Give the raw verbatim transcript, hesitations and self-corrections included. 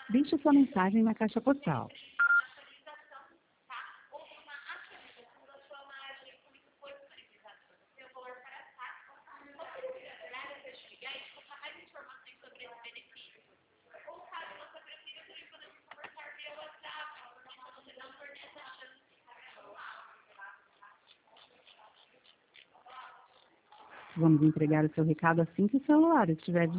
Deixe sua mensagem na caixa postal. Vamos entregar o seu recado assim que o celular estiver